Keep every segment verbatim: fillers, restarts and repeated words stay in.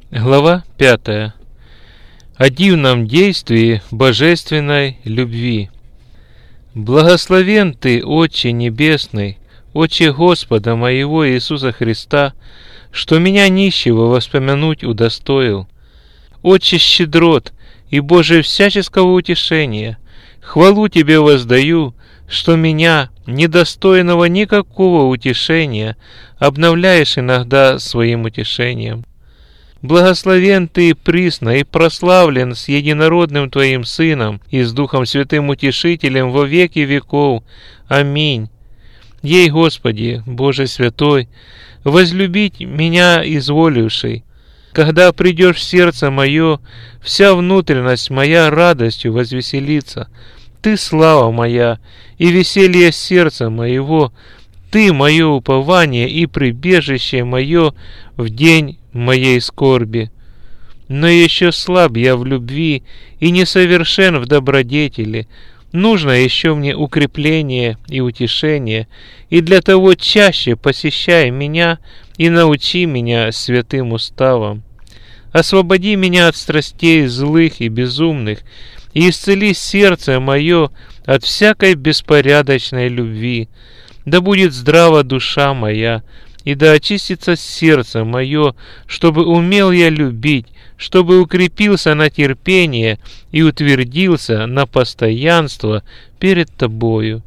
Глава пятая. О дивном действии божественной любви. Благословен Ты, Отче Небесный, Отче Господа моего Иисуса Христа, что меня нищего воспомянуть удостоил. Отче щедрот и Боже всяческого утешения, хвалу Тебе воздаю, что меня, недостойного никакого утешения, обновляешь иногда своим утешением. Благословен Ты присно и прославлен с единородным Твоим Сыном и с Духом Святым Утешителем во веки веков. Аминь. Ей, Господи, Боже Святой, возлюбить меня изволивший. Когда придешь в сердце мое, вся внутренность моя радостью возвеселится. Ты слава моя и веселье сердца моего, Ты мое упование и прибежище мое в день моей скорби. Но еще слаб я в любви и несовершен в добродетели. Нужно еще мне укрепление и утешение, и для того чаще посещай меня и научи меня святым уставам. Освободи меня от страстей злых и безумных, и исцели сердце мое от всякой беспорядочной любви. Да будет здрава душа моя, и да очистится сердце мое, чтобы умел я любить, чтобы укрепился на терпение и утвердился на постоянство перед Тобою.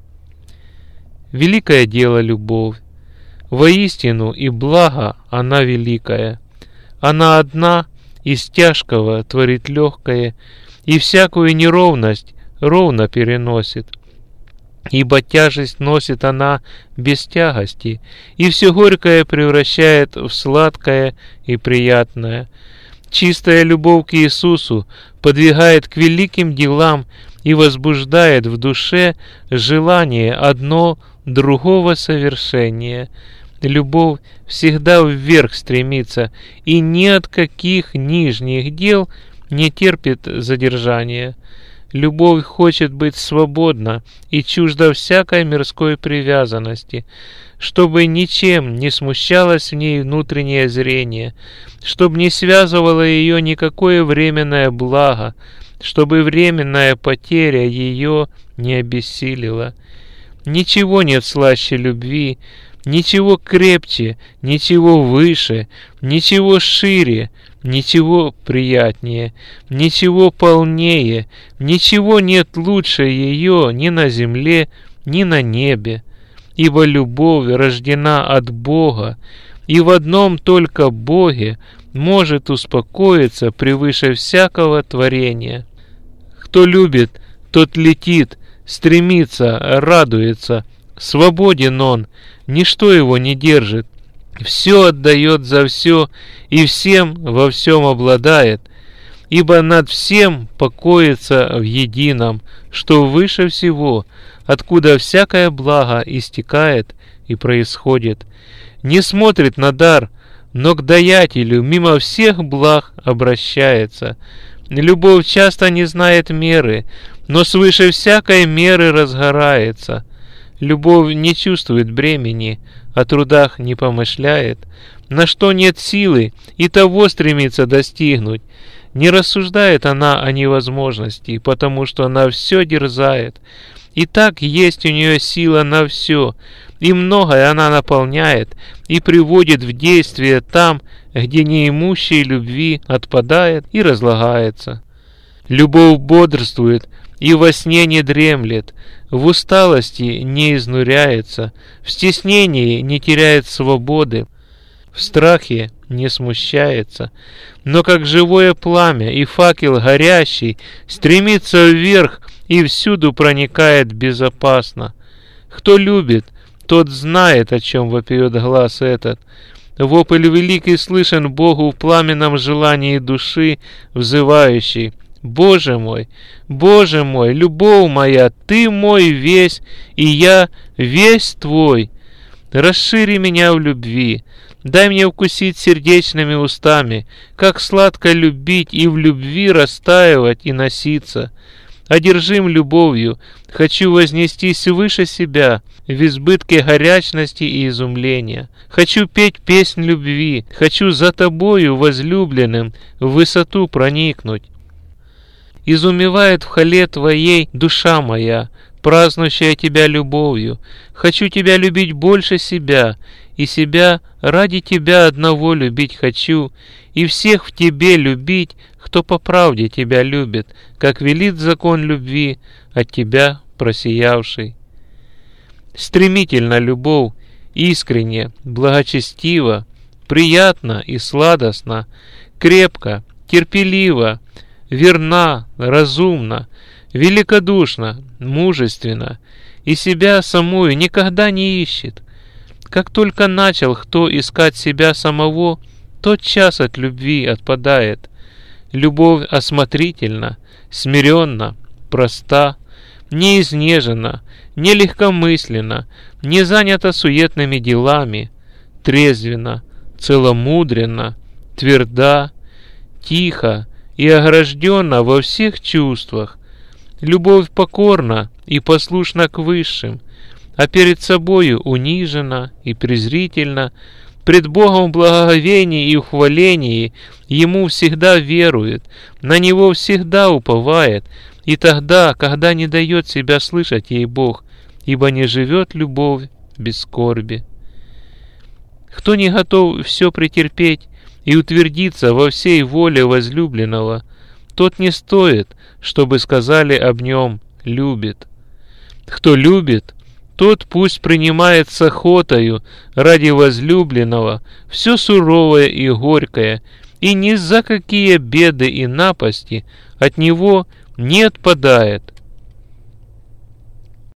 Великое дело любовь. Воистину и благо она великая. Она одна из тяжкого творит легкое, и всякую неровность ровно переносит. Ибо тяжесть носит она без тягости, и все горькое превращает в сладкое и приятное. Чистая любовь к Иисусу подвигает к великим делам и возбуждает в душе желание одно другого совершения. Любовь всегда вверх стремится, и ни от каких нижних дел не терпит задержания. Любовь хочет быть свободна и чужда всякой мирской привязанности, чтобы ничем не смущалось в ней внутреннее зрение, чтобы не связывало ее никакое временное благо, чтобы временная потеря ее не обессилила. Ничего нет слаще любви, ничего крепче, ничего выше, ничего шире, ничего приятнее, ничего полнее, ничего нет лучше ее ни на земле, ни на небе. Ибо любовь рождена от Бога, и в одном только Боге может успокоиться превыше всякого творения. Кто любит, тот летит, стремится, радуется, свободен он, ничто его не держит. Все отдает за все и всем во всем обладает, ибо над всем покоится в едином, что выше всего, откуда всякое благо истекает и происходит. Не смотрит на дар, но к даятелю мимо всех благ обращается. Любовь часто не знает меры, но свыше всякой меры разгорается. Любовь не чувствует бремени, о трудах не помышляет, на что нет силы, и того стремится достигнуть. Не рассуждает она о невозможности, потому что она все дерзает. И так есть у нее сила на все, и многое она наполняет и приводит в действие там, где неимущей любви отпадает и разлагается. Любовь бодрствует и во сне не дремлет, в усталости не изнуряется, в стеснении не теряет свободы, в страхе не смущается, но как живое пламя и факел горящий стремится вверх и всюду проникает безопасно. Кто любит, тот знает, о чем вопиет глас этот. Вопль великий слышен Богу в пламенном желании души, взывающей: Боже мой, Боже мой, любовь моя, Ты мой весь, и я весь Твой. Расшири меня в любви, дай мне вкусить сердечными устами, как сладко любить и в любви растаивать и носиться. одержим любовью, хочу вознестись выше себя, в избытке горячности и изумления. Хочу петь песнь любви, хочу за тобою, возлюбленным, в высоту проникнуть. Изумевает в хвале твоей душа моя, празднующая тебя любовью. Хочу тебя любить больше себя, и себя ради тебя одного любить хочу, и всех в тебе любить, кто по правде тебя любит, как велит закон любви, от тебя просиявший. Стремительно любовь, искренне, благочестиво, приятно и сладостно, крепко, терпеливо, верна, разумна, великодушна, мужественно, и себя самую никогда не ищет. Как только начал кто искать себя самого, тот час от любви отпадает. Любовь осмотрительна, смиренна, проста, не изнежена, не легкомысленна, не занята суетными делами, трезвена, целомудренна, тверда, тихо и ограждена во всех чувствах. Любовь покорна и послушна к высшим, а перед собою унижена и презрительна, пред Богом в благоговении и ухвалении Ему всегда верует, на Него всегда уповает, и тогда, когда не дает себя слышать ей Бог, ибо не живет любовь без скорби. Кто не готов все претерпеть и утвердиться во всей воле возлюбленного, тот не стоит, чтобы сказали об нем «любит». Кто любит, тот пусть принимает с охотою ради возлюбленного все суровое и горькое, и ни за какие беды и напасти от него не отпадает,